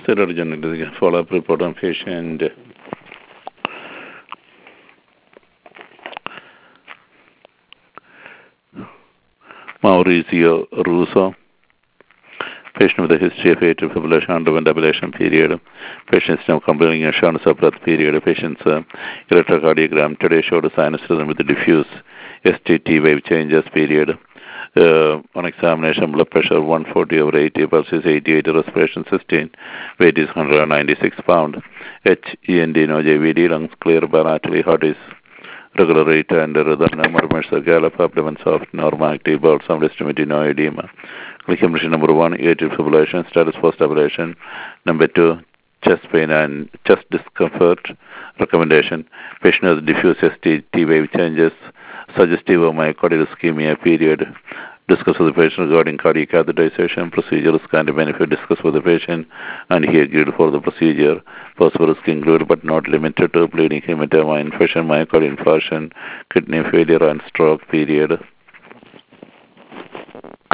Serotonin follow-up report on patient Maurizio Russo. Patient with a history of atrial fibrillation underwent ablation period. Patient's now complaining of shortness of breath period. Patient's electrocardiogram today showed a sinus rhythm with a diffuse STT wave changes period. On examination, blood pressure 140/80, pulse is 88, respiration 16, weight is 196 pounds. HEND no JVD, lungs clear bilaterally, heart is regular rate and rhythm, murmurs are gallop, abdomen soft, normal active, bowel sound extremity, no edema. Glycemic number 1, atrial fibrillation, status post ablation. Number 2, chest pain and chest discomfort. Recommendation: patient has diffuse ST wave changes, suggestive of myocardial ischemia period. Discuss with the patient regarding cardiac catheterization, procedure risk and benefit. Discuss with the patient and he agreed for the procedure. Possible risk included but not limited to bleeding, hematoma, infection, myocardial infarction, kidney failure and stroke period.